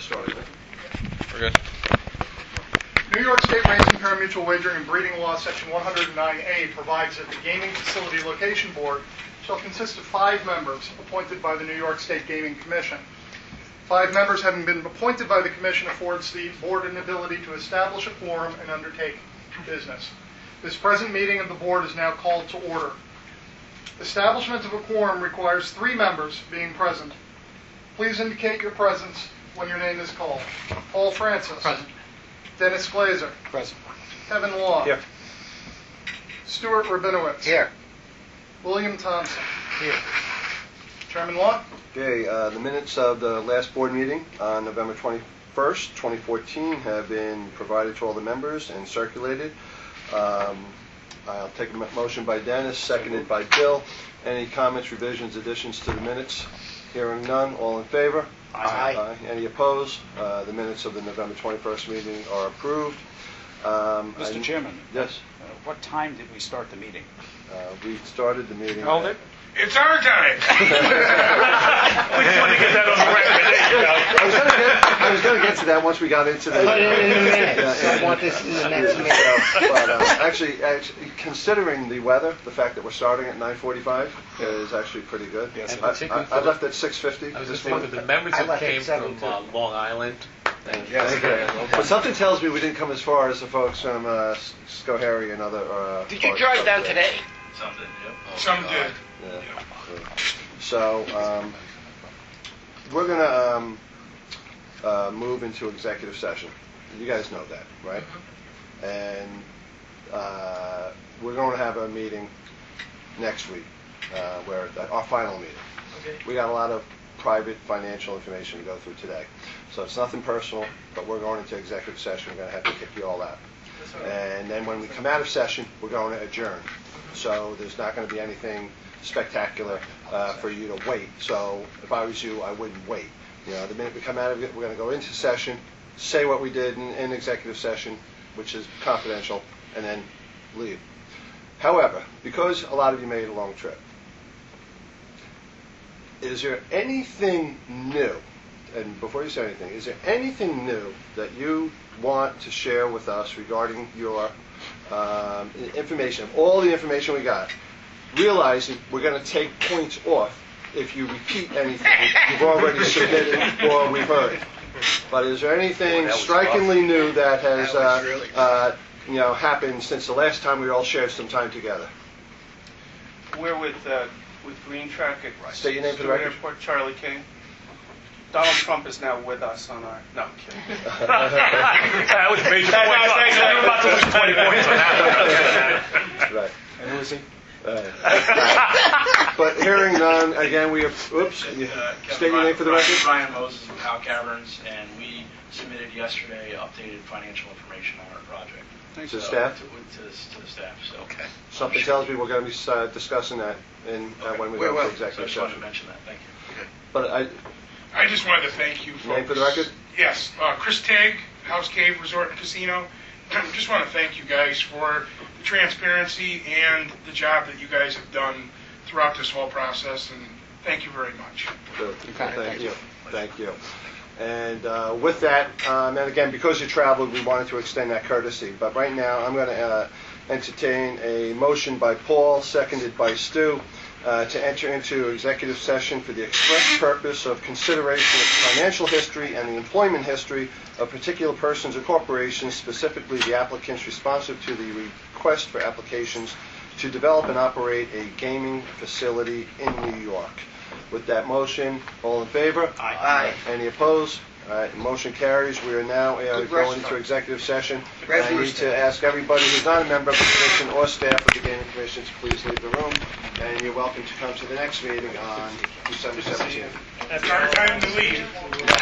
started. We're good. New York State Racing Parimutuel Wagering and Breeding Law, Section 109A, provides that the Gaming Facility Location Board shall consist of 5 members appointed by the New York State Gaming Commission. 5 members having been appointed by the Commission affords the Board an ability to establish a quorum and undertake business. This present meeting of the Board is now called to order. Establishment of a quorum requires 3 members being present. Please indicate your presence when your name is called. Paul Francis. Present. Dennis Glazer. Present. Kevin Law. Here. Stuart Rabinowitz. Here. William Thompson. Here. Chairman Law. Okay, the minutes of the last board meeting on November 21st, 2014 have been provided to all the members and circulated. I'll take a motion by Dennis, seconded by Bill. Any comments, revisions, additions to the minutes? Hearing none, all in favor? Aye. Any opposed? The minutes of the November 21st meeting are approved. Mr. Chairman. Yes. What time did we start the meeting? We started the meeting. Hold it. It's our time. We just want to get that on the record. I was going to get to that once we got into the... Put it in the minutes. Yeah. I want this in the next meeting. But actually, considering the weather, the fact that we're starting at 9:45 is actually pretty good. Yes, I left at 6:50. I was this just thinking morning. the members I who left at came 7 from Long Island. Thank you. Thank you. But something tells me we didn't come as far as the folks from Schoharie and other... Did you parts drive up down there. today? Something, yep. Some did. Yeah. So, we're going to move into executive session. You guys know that, right? And we're going to have a meeting next week, where our final meeting. Okay. We got a lot of private financial information to go through today. So it's nothing personal, but we're going into executive session. We're going to have to kick you all out. And then when we come out of session, we're going to adjourn. So there's not going to be anything spectacular for you to wait. So if I was you, I wouldn't wait. You know, the minute we come out of it, we're going to go into session, say what we did in executive session, which is confidential, and then leave. However, because a lot of you made a long trip, is there anything new, and before you say anything, is there anything new that you want to share with us regarding your information, all the information we got, realizing we're going to take points off if you repeat anything you've already submitted or we've heard. But is there anything strikingly new that has happened since the last time we all shared some time together? We're with Green Track at State your name for the Stewart record. Airport, Charlie King. Donald Trump is now with us on our... No, I'm kidding. That was a major point. We were about to lose 20 points on that. Right. And who is he? But hearing none, again, we have... Oops. State your name for the record. Brian Moses with Hal Caverns, and we submitted yesterday updated financial information on our project. To the staff? To the staff, so. Okay. Something tells me we're going to be discussing that when we go to So I executive just wanted to session. mention that. Thank you. But I just wanted to thank you, folks. name for the record? Yes, Chris Tagg, House Cave Resort and Casino. Just want to thank you guys for the transparency and the job that you guys have done throughout this whole process, and thank you very much. Good. Thank you. Thank you. And with that, and again, because you traveled, we wanted to extend that courtesy. But right now, I'm going to entertain a motion by Paul, seconded by Stu, to enter into executive session for the express purpose of consideration of financial history and the employment history of particular persons or corporations, specifically the applicants responsive to the request for applications to develop and operate a gaming facility in New York. With that motion, all in favor? Aye. Any opposed? All right, motion carries. We are now going into executive session. And I need to ask everybody who's not a member of the commission or staff of the Gaming Commission to please leave the room. And you're welcome to come to the next meeting on December 17th. It's our time to leave.